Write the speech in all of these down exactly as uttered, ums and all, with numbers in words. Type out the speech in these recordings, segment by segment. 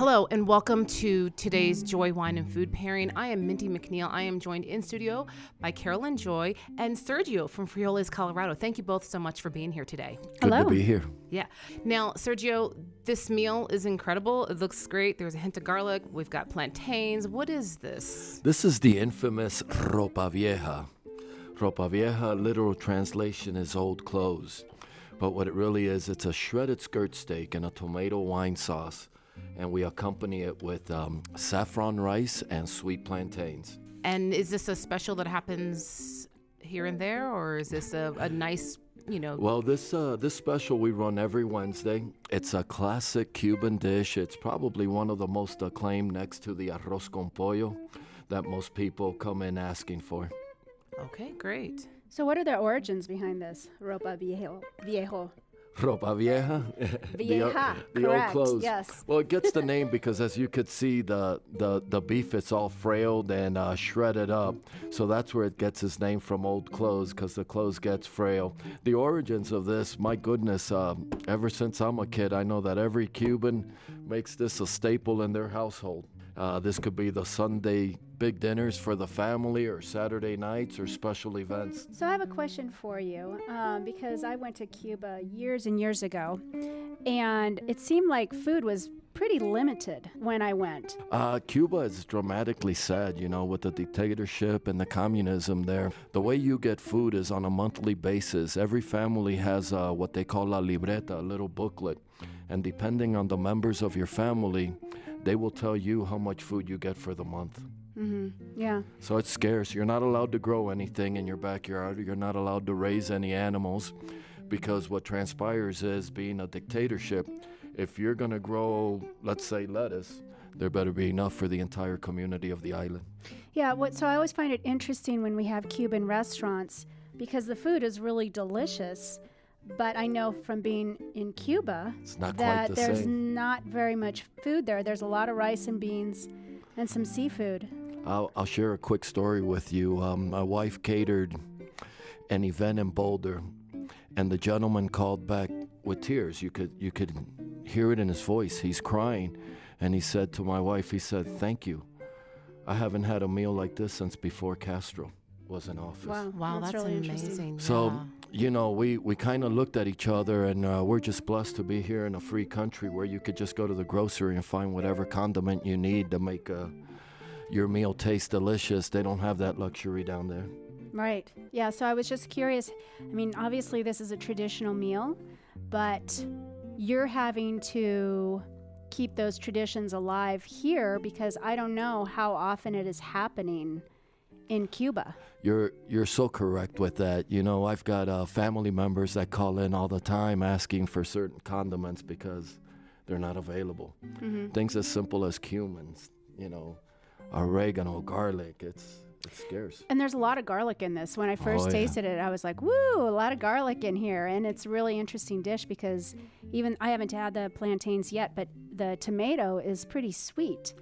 Hello and welcome to today's Joy Wine and Food Pairing. I am Mindy McNeil. I am joined in studio by Carolyn Joy and Sergio from Frijoles, Colorado. Thank you both so much for being here today. Good Hello. to be here. Yeah. Now, Sergio, this meal is incredible. It looks great. There's a hint of garlic. We've got plantains. What is this? This is the infamous ropa vieja. Ropa vieja, literal translation is old clothes. But what it really is, it's a shredded skirt steak and a tomato wine sauce. And we accompany it with um, saffron rice and sweet plantains. And is this a special that happens here and there, or is this a, a nice, you know? Well, this uh, this special we run every Wednesday. It's a classic Cuban dish. It's probably one of the most acclaimed next to the arroz con pollo that most people come in asking for. Okay, great. So what are the origins behind this ropa viejo? viejo? Ropa vieja, the, o- Vieja, the old correct, clothes. yes. Well, it gets the name because, as you could see, the the, the beef is all frailed and uh, shredded up. So that's where it gets its name from, old clothes, because the clothes gets frail. The origins of this, my goodness, uh, ever since I'm a kid, I know that every Cuban makes this a staple in their household. Uh, this could be the Sunday big dinners for the family, or Saturday nights, or special events. So I have a question for you, um, because I went to Cuba years and years ago, and it seemed like food was pretty limited when I went. Uh, Cuba is dramatically sad, you know, with the dictatorship and the communism there. The way you get food is on a monthly basis. Every family has uh, what they call la libreta, a little booklet. And depending on the members of your family, they will tell you how much food you get for the month. Mm-hmm. Yeah. So it's scarce. You're not allowed to grow anything in your backyard. You're not allowed to raise any animals, because what transpires is, being a dictatorship, if you're going to grow, let's say, lettuce, there better be enough for the entire community of the island. Yeah. What? So I always find it interesting when we have Cuban restaurants, because the food is really delicious. But I know from being in Cuba It's not that quite the there's same. not very much food there. There's a lot of rice and beans and some seafood. I'll, I'll share a quick story with you. Um, my wife catered an event in Boulder, and the gentleman called back with tears. You could you could hear it in his voice. He's crying, and he said to my wife, he said, "Thank you. I haven't had a meal like this since before Castro was in office." Wow. Wow, that's, really interesting. amazing. So, Yeah. you know, we, we kind of looked at each other, and uh, we're just blessed to be here in a free country where you could just go to the grocery and find whatever condiment you need to make uh, your meal taste delicious. They don't have that luxury down there. Right. Yeah, so I was just curious. I mean, obviously this is a traditional meal, but you're having to keep those traditions alive here, because I don't know how often it is happening in Cuba. You're you're so correct with that. You know, I've got uh, family members that call in all the time asking for certain condiments because they're not available. Mm-hmm. Things as simple as cumins, you know, oregano, garlic. It's it's scarce. And there's a lot of garlic in this. When I first Oh, yeah. tasted it, I was like, woo, a lot of garlic in here. And it's a really interesting dish, because even I haven't had the plantains yet, but the tomato is pretty sweet.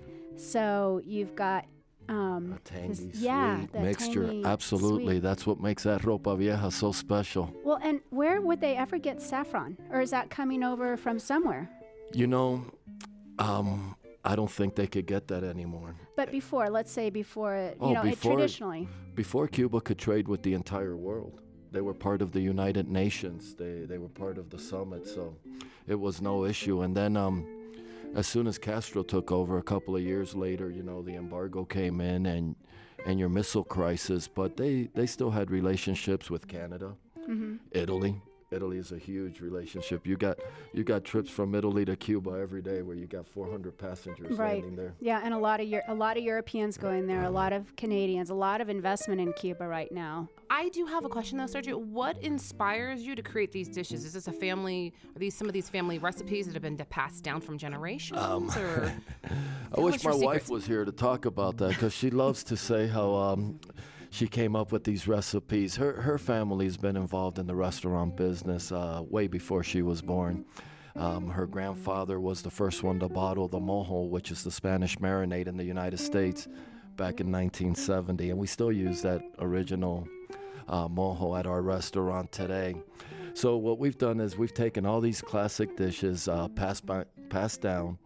So you've got um, A tangy, this- sweet yeah, that mixture. tangy, Absolutely. sweet. That's what makes that ropa vieja so special. Well, and where would they ever get saffron? Or is that coming over from somewhere? You know, um, I don't think they could get that anymore. But before, let's say before, it, you Oh, know, it before- traditionally. Before Cuba could trade with the entire world, they were part of the United Nations. They they were part of the summit, so it was no issue. And then um, as soon as Castro took over a couple of years later, you know, the embargo came in and and your missile crisis, but they, they still had relationships with Canada, Mm-hmm. Italy. Italy is a huge relationship. You got you got trips from Italy to Cuba every day where you got four hundred passengers Right. landing there. Yeah, and a lot of Eu- a lot of Europeans going there, a lot of Canadians, a lot of investment in Cuba right now. I do have a question though, Sergio. What inspires you to create these dishes? Is this a family? Are these some of these family recipes that have been passed down from generations? Um, or I wish what's your my wife secrets? was here to talk about that, because she loves to say how um, she came up with these recipes. Her her family's been involved in the restaurant business uh, way before she was born. Um, her grandfather was the first one to bottle the mojo, which is the Spanish marinade in the United States, back in nineteen seventy, and we still use that original uh, mojo at our restaurant today. So what we've done is we've taken all these classic dishes, uh, passed by, passed down,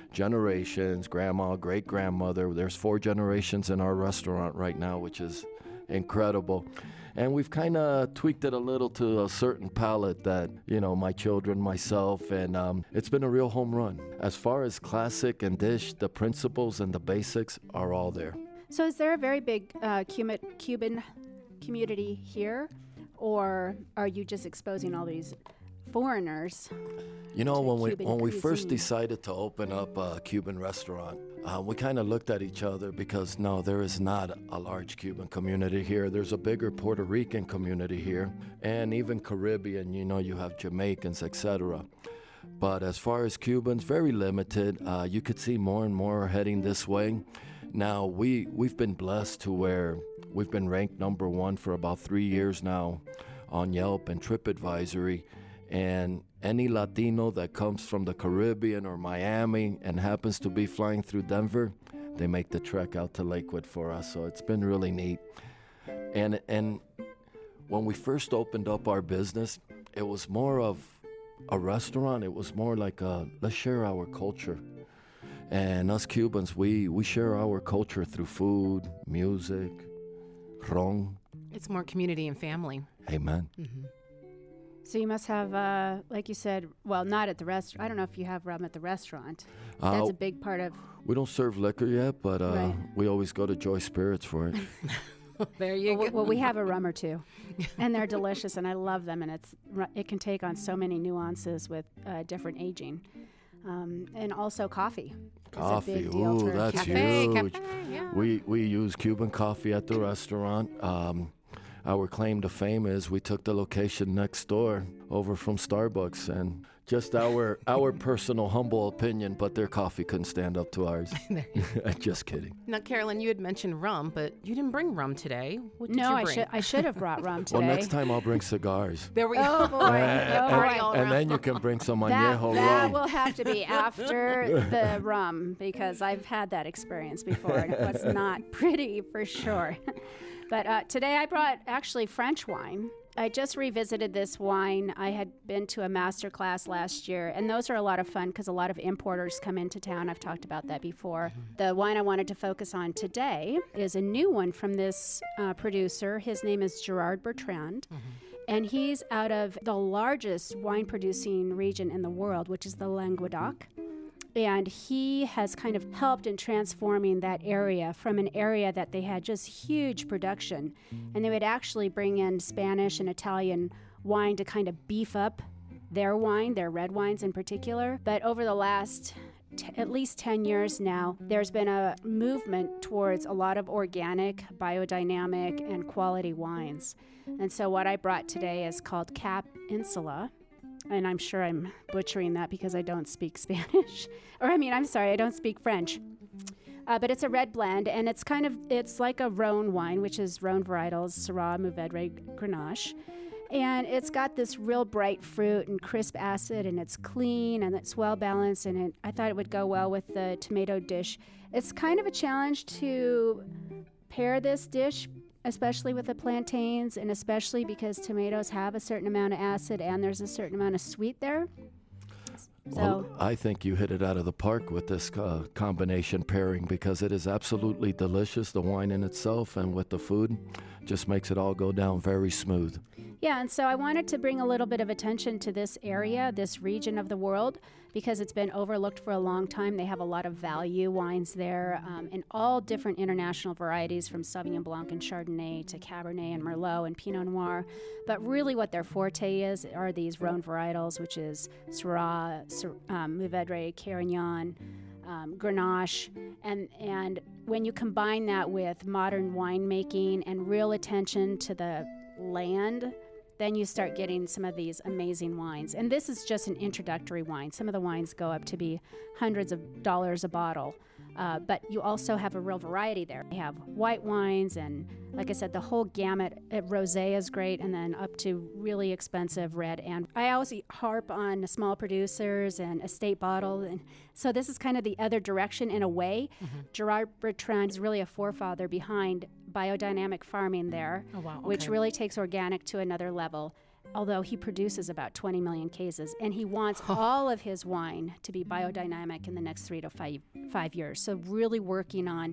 generations, grandma, great-grandmother. There's four generations in our restaurant right now, which is incredible. And we've kind of tweaked it a little to a certain palate that, you know, my children, myself, and um, it's been a real home run. As far as classic and dish, the principles and the basics are all there. So is there a very big uh, Cuban, Cuban community here, or are you just exposing all these foreigners? You know, when we Cuban when we first cuisine? decided to open up a Cuban restaurant, uh, we kind of looked at each other because no, there is not a large Cuban community here. There's a bigger Puerto Rican community here, and even Caribbean. You know, you have Jamaicans, et cetera. But as far as Cubans, very limited. Uh, you could see more and more heading this way. Now we we've been blessed to where we've been ranked number one for about three years now on Yelp and TripAdvisory. And any Latino that comes from the Caribbean or Miami and happens to be flying through Denver, they make the trek out to Lakewood for us. So it's been really neat. And and when we first opened up our business, it was more of a restaurant. It was more like a, let's share our culture. And us Cubans, we, we share our culture through food, music, ron. It's more community and family. Amen. Mm-hmm. So you must have, uh, like you said, well, not at the restaurant. I don't know if you have rum at the restaurant. Uh, That's a big part of. We don't serve liquor yet, but uh, Right. we always go to Joy Spirits for it. There you Well, go. well, we have a rum or two, and they're delicious, and I love them. And it's it can take on so many nuances with uh, different aging, um, and also coffee. It's a Coffee, big deal ooh, for that's Cafe, huge. cafe, yeah. We we use Cuban coffee at the restaurant. Um, our claim to fame is we took the location next door over from Starbucks, and just our our personal humble opinion, but their coffee couldn't stand up to ours. Just kidding. Now, Carolyn, you had mentioned rum, but you didn't bring rum today. What did No, you I bring? should I should have brought rum today. Well, next time I'll bring cigars. There we go. Oh boy! Oh, and, Party boy. all and around. then you can bring some That, añejo that rum. will have to be after the rum, because I've had that experience before, and it was not pretty for sure. But uh, today I brought actually French wine. I just revisited this wine. I had been to a master class last year, and those are a lot of fun because a lot of importers come into town. I've talked about that before. The wine I wanted to focus on today is a new one from this uh, producer. His name is Gerard Bertrand. And he's out of the largest wine producing region in the world, which is the Languedoc. And he has kind of helped in transforming that area from an area that they had just huge production. And they would actually bring in Spanish and Italian wine to kind of beef up their wine, their red wines in particular. But over the last T- at least ten years now, there's been a movement towards a lot of organic, biodynamic, and quality wines. And so what I brought today is called Cap Insula. And I'm sure I'm butchering that because I don't speak Spanish. Or I mean, I'm sorry, I don't speak French. Uh, but it's a red blend, and it's kind of, it's like a Rhone wine, which is Rhone varietals, Syrah, Mourvedre, Grenache. And it's got this real bright fruit and crisp acid, and it's clean, and it's well balanced, and it, I thought it would go well with the tomato dish. It's kind of a challenge to pair this dish, especially with the plantains, and especially because tomatoes have a certain amount of acid and there's a certain amount of sweet there. So Well, I think you hit it out of the park with this uh, combination pairing because it is absolutely delicious. The wine in itself and with the food just makes it all go down very smooth. yeah, and so I wanted to bring a little bit of attention to this area, this region of the world, because it's been overlooked for a long time. They have a lot of value wines there um, in all different international varieties, from Sauvignon Blanc and Chardonnay to Cabernet and Merlot and Pinot Noir. But really what their forte is are these Rhone varietals, which is Syrah, Syr- um, Mourvedre, Carignan, um, Grenache. And, and when you combine that with modern winemaking and real attention to the land, then you start getting some of these amazing wines. And this is just an introductory wine. Some of the wines go up to be hundreds of dollars a bottle. Uh, but you also have a real variety there. You have white wines and, like I said, the whole gamut. Uh, rosé is great, and then up to really expensive red. And I always harp on small producers and estate bottle. And so this is kind of the other direction in a way. Mm-hmm. Gerard Bertrand is really a forefather behind biodynamic farming there, Oh, wow. which Okay. really takes organic to another level. although he produces about twenty million cases, and he wants all of his wine to be biodynamic in the next three to five, five years. So really working on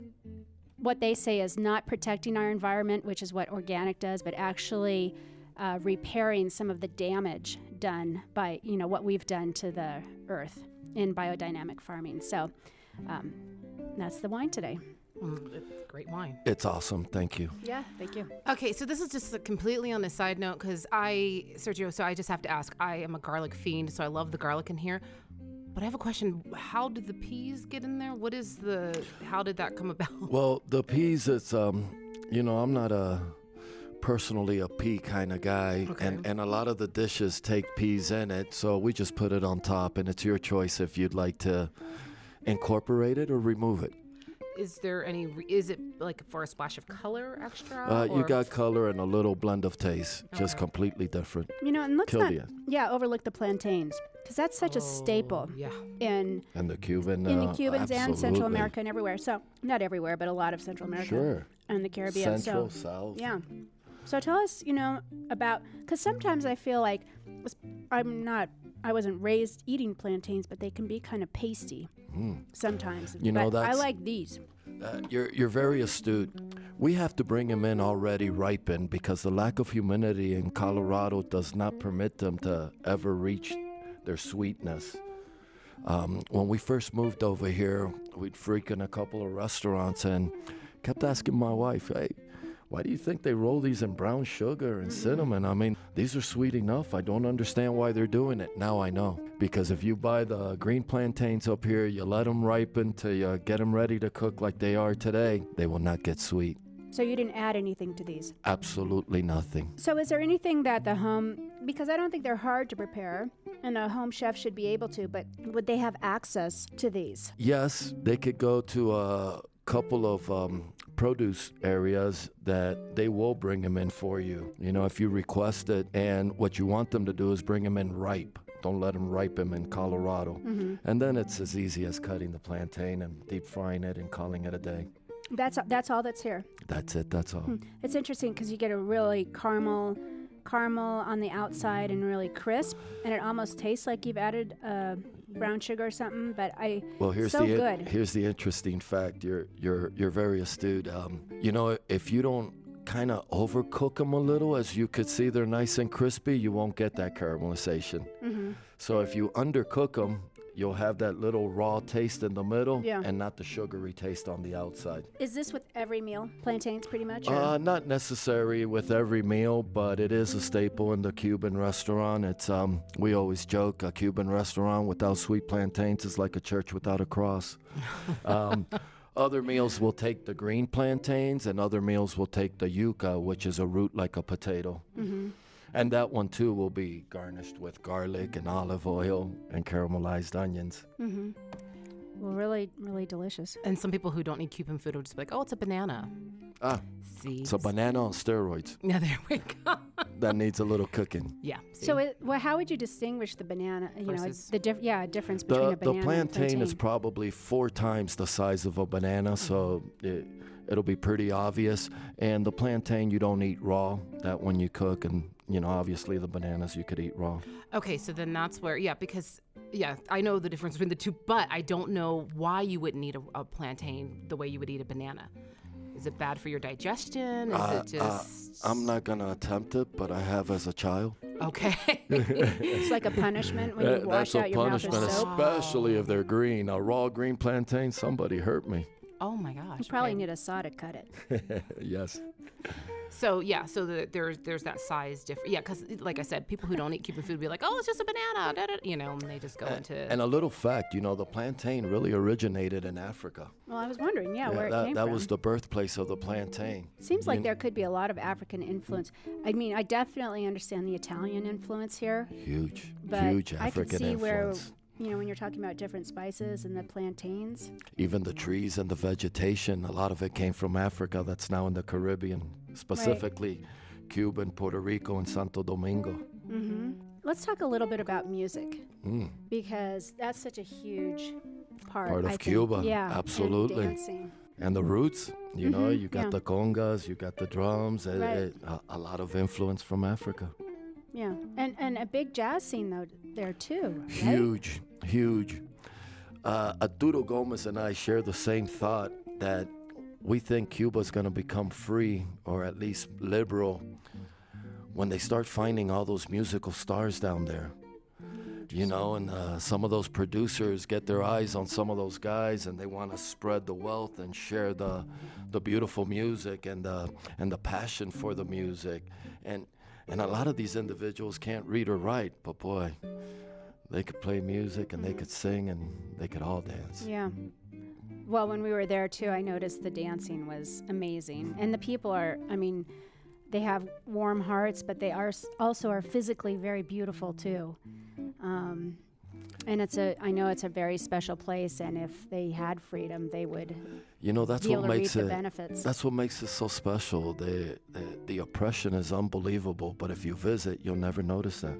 what they say is not protecting our environment, which is what organic does, but actually uh, repairing some of the damage done by, you know, what we've done to the earth in biodynamic farming. So um, that's the wine today. Mm, it's great wine. It's awesome. Thank you. Yeah, thank you. Okay, so this is just a completely on a side note because I, Sergio, so I just have to ask, I am a garlic fiend, so I love the garlic in here. But I have a question. How did the peas get in there? What is the, how did that come about? Well, the peas, it's, um, you know, I'm not a personally a pea kind of guy, Okay. and, and a lot of the dishes take peas in it, so we just put it on top, and it's your choice if you'd like to incorporate it or remove it. Is there any, re- is it like for a splash of color extra? Uh, you or- got color and a little blend of taste, just Okay. completely different. You know, and let's Kill not, the yeah, overlook the plantains, because that's such a staple Oh, yeah. in And the Cuban, in uh, the Cubans and Central absolutely. America and everywhere. So not everywhere, but a lot of Central America Sure. and the Caribbean. Central, so South. yeah. So tell us, you know, about, because sometimes I feel like I'm not, I wasn't raised eating plantains, but they can be kind of pasty Mm. sometimes. You know, but I that's- like these. Uh, you're you're very astute. We have to bring them in already ripened because the lack of humidity in Colorado does not permit them to ever reach their sweetness. Um, when we first moved over here, we'd frequent a couple of restaurants and kept asking my wife, "Hey, why do you think they roll these in brown sugar and cinnamon? I mean, these are sweet enough. I don't understand why they're doing it." Now I know. Because if you buy the green plantains up here, you let them ripen till you get them ready to cook like they are today, they will not get sweet. So you didn't add anything to these. Absolutely nothing. So is there anything that the home, because I don't think they're hard to prepare, and a home chef should be able to, but would they have access to these? Yes, they could go to a couple of um, produce areas that they will bring them in for you. You know, if you request it, and what you want them to do is bring them in ripe. Don't let them ripen in Colorado. Mm-hmm. And then it's as easy as cutting the plantain and deep frying it and calling it a day. That's that's all that's here. That's it, that's all. Hmm. It's interesting because you get a really caramel, caramel on the outside and really crisp, and it almost tastes like you've added uh, brown sugar or something. But I, Well, here's so the good. here's the interesting fact. You're you're you're very astute. Um, you know, if you don't kind of overcook them a little, as you could see, they're nice and crispy, you won't get that caramelization. Mm-hmm. So if you undercook them, you'll have that little raw taste in the middle Yeah. and not the sugary taste on the outside. Is this with every meal? Plantains, pretty much. Or? Uh, not necessary with every meal, but it is a staple in the Cuban restaurant. It's um, we always joke, a Cuban restaurant without sweet plantains is like a church without a cross. um, Other meals will take the green plantains, and other meals will take the yuca, which is a root like a potato. Mm-hmm. And that one, too, will be garnished with garlic and olive oil and caramelized onions. Mm-hmm. Well, really, really delicious. And some people who don't eat Cuban food will just be like, oh, it's a banana. Ah, See? it's a banana on steroids. Yeah, there we go. That needs a little cooking. Yeah. See? So, it, well, how would you distinguish the banana? You know, Versus- the diff- yeah, difference between The, a the banana and plantain plantain. is probably four times the size of a banana, so it, it'll be pretty obvious. And the plantain you don't eat raw. That one you cook, and you know, obviously the bananas you could eat raw. Okay, so then that's where, yeah, because, yeah, I know the difference between the two, but I don't know why you wouldn't eat a, a plantain the way you would eat a banana. Is it bad for your digestion? Is Uh, it uh, just... I'm not gonna attempt it, but I have as a child. Okay. It's like a punishment when you That- wash That's a out your mouth punishment, with soap. especially if they're green. A raw green plantain, somebody hurt me. Oh, my gosh. You probably okay. need a saw to cut it. Yes. So, yeah, so the, there's there's that size difference. Yeah, because, like I said, people who don't eat Cuban food will be like, oh, it's just a banana, da, da, da, you know, and they just go into... And a little fact, you know, the plantain really originated in Africa. Well, I was wondering, yeah, where it that came that from. was the birthplace of the plantain. Seems like You- there could be a lot of African influence. I mean, I definitely understand the Italian influence here, Huge, but huge I could African see where, influence. you know, when you're talking about different spices and the plantains. Even the trees and the vegetation, a lot of it came from Africa that's now in the Caribbean, specifically Cuba, Puerto Rico, and Santo Domingo. Mm-hmm. Let's talk a little bit about music, Mm. because that's such a huge part, Part of I think. Cuba, Yeah, and absolutely. dancing. And the roots, you know, Mhm, you got yeah. the congas, you got the drums, it, Right. it, a, a lot of influence from Africa. Yeah, and and a big jazz scene though there too. Right? Huge, huge. Uh, Arturo Gomez and I share the same thought that we think Cuba's going to become free, or at least liberal, when they start finding all those musical stars down there. You know, and uh, some of those producers get their eyes on some of those guys, and they want to spread the wealth and share the the beautiful music and the and the passion for the music. And and a lot of these individuals can't read or write, but boy, they could play music and they could sing and they could all dance. Yeah. Well, when we were there too, I noticed the dancing was amazing, and the people are. I mean, they have warm hearts, but they are s- also are physically very beautiful too. Um, and it's a, I know it's a very special place, and if they had freedom, they would You know, that's be able what to reap makes the it. benefits. That's what makes it so special. The, the the oppression is unbelievable, but if you visit, you'll never notice that.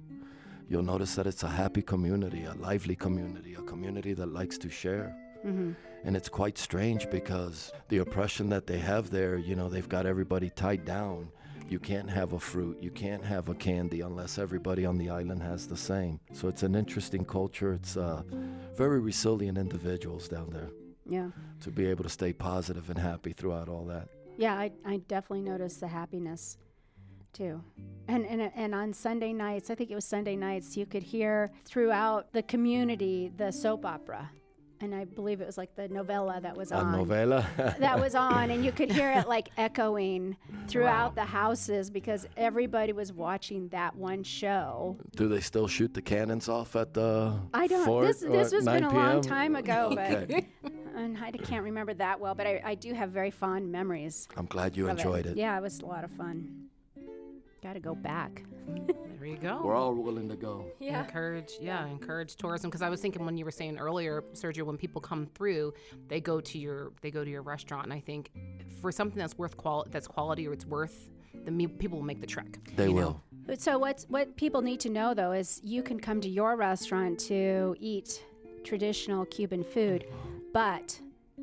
You'll notice that it's a happy community, a lively community, a community that likes to share. Mm-hmm. And it's quite strange because the oppression that they have there, you know, they've got everybody tied down. You can't have a fruit, you can't have a candy unless everybody on the island has the same. So it's an interesting culture. It's uh, very resilient individuals down there Yeah. to be able to stay positive and happy throughout all that. Yeah, I, I definitely noticed the happiness too. And, and and on Sunday nights, I think it was Sunday nights, you could hear throughout the community the soap opera. And I believe it was like the novella that was A on. novela. That was on, and you could hear it like echoing throughout Wow. the houses because everybody was watching that one show. Do they still shoot the cannons off at the I don't. fort This this or has been a nine long p.m.? time ago, Okay. but and I can't remember that well. But I, I do have very fond memories. I'm glad you of enjoyed it. Yeah, it was a lot of fun. Got to go back. There you go. We're all willing to go. Encourage, yeah, encourage tourism. Because I was thinking when you were saying earlier, Sergio, when people come through, they go to your they go to your restaurant, and I think for something that's worth qual that's quality or it's worth, the me- people will make the trek. They you will. know? But So what's what people need to know though is you can come to your restaurant to eat traditional Cuban food, but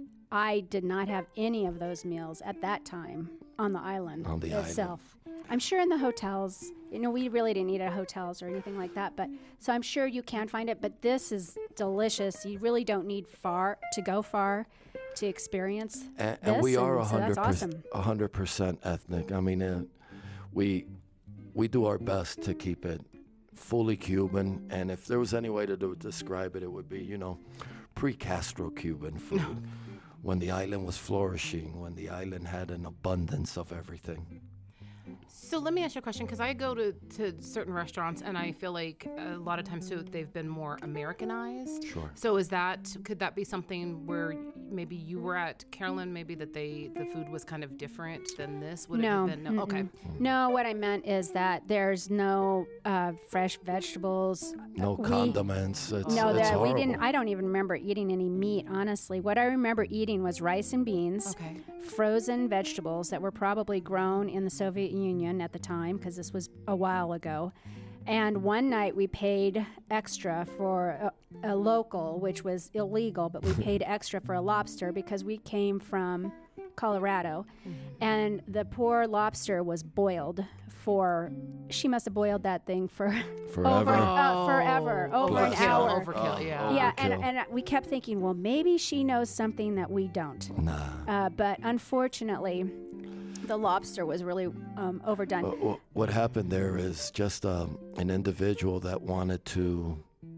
I did not have any of those meals at that time on the island On the island. itself. I'm sure in the hotels, you know, we really didn't eat at hotels or anything like that, but so I'm sure you can find it, but this is delicious. You really don't need far to go far to experience And, this, and we are a and so that's hundred awesome. percent, a hundred percent ethnic. I mean, uh, we we do our best to keep it fully Cuban. And if there was any way to do, describe it, it would be, you know, pre-Castro Cuban food, when the island was flourishing, when the island had an abundance of everything. So let me ask you a question, because I go to, to certain restaurants and I feel like a lot of times too they've been more Americanized. Sure. So is that could that be something where maybe you were at Carolyn, maybe that they the food was kind of different than this? Would No. it have been no? Okay. No, what I meant is that there's no uh, fresh vegetables. No We- condiments. It's, No, it's that we horrible. didn't. I don't even remember eating any meat, honestly. What I remember eating was rice and beans, Okay. frozen vegetables that were probably grown in the Soviet Union at the time, because this was a while ago. And one night we paid extra for a, a local, which was illegal, but we paid extra for a lobster because we came from Colorado. And the poor lobster was boiled for, she must have boiled that thing for Forever. over, uh, forever, over an Bless. hour. Overkill, Oh, yeah. Yeah, and, Overkill. and we kept thinking, well, maybe she knows something that we don't. Nah. Uh, but unfortunately, the lobster was really um, overdone. But wh- what happened there is just um, an individual that wanted to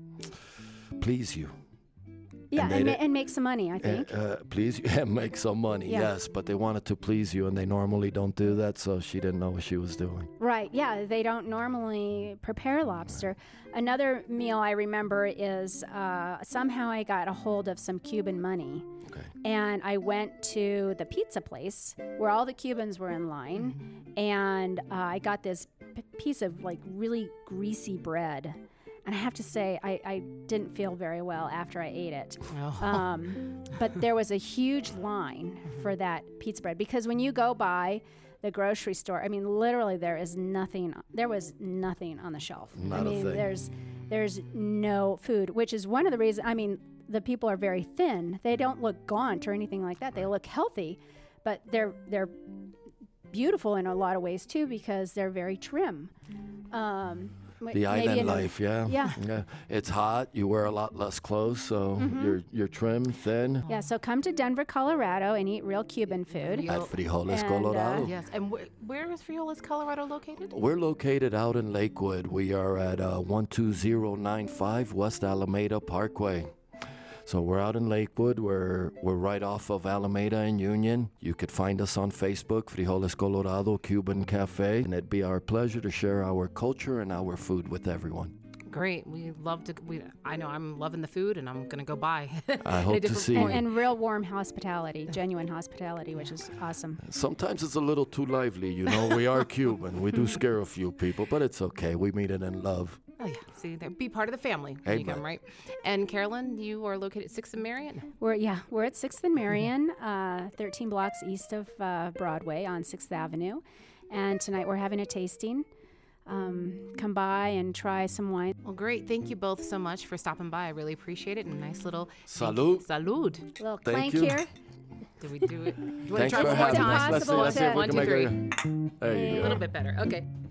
please you. yeah, and and, they ma- did- and make some money, I Uh, think. uh, please you and make some money, Yeah. yes, but they wanted to please you, and they normally don't do that, so she didn't know what she was doing. Right, yeah, they don't normally prepare lobster. Another meal I remember is uh, somehow I got a hold of some Cuban money. Okay. And I went to the pizza place where all the Cubans were in line, and uh, I got this p- piece of like really greasy bread. And I have to say, I, I didn't feel very well after I ate it. Oh. Um, but there was a huge line for that pizza bread because when you go by the grocery store, I mean, literally there is nothing. There was nothing on the shelf. Not I a mean, thing. there's there's no food, which is one of the reasons. I mean, the people are very thin. They don't look gaunt or anything like that. They look healthy, but they're they're beautiful in a lot of ways too because they're very trim. Um, m- The maybe island in a- life, yeah. Yeah. yeah. It's hot. You wear a lot less clothes, so you're you're trim, thin. Yeah, so come to Denver, Colorado, and eat real Cuban food. Real- At Frijoles, And, uh, Colorado. Yes. And wh- where is Frijoles, Colorado located? We're located out in Lakewood. We are at uh, one two zero nine five West Alameda Parkway. So we're out in Lakewood. We're we're right off of Alameda and Union. You could find us on Facebook, Frijoles Colorado Cuban Cafe, and it'd be our pleasure to share our culture and our food with everyone. Great. We love to. We. I know I'm loving the food, and I'm gonna go buy. I hope to see And, you. and real warm hospitality, genuine hospitality, which is awesome. Sometimes it's a little too lively, you know. We are Cuban. We do scare a few people, but it's okay. We mean it in love. Oh yeah. See, there, be part of the family when you Amen. come, right? And Carolyn, you are located at Sixth and Marion. We're yeah, we're at Sixth and Marion, uh, thirteen blocks east of uh, Broadway on Sixth Avenue, and tonight we're having a tasting. Um, come by and try some wine. Well, great. Thank you both so much for stopping by. I really appreciate it. And a nice little thank Salud. you. Salud. A little Thank clank you. here. Did we do it? Do you want to Thanks try for one more It's having us. time? Let's see, impossible let's see if we One, can two, make three. it. There you A go. little bit better. Okay.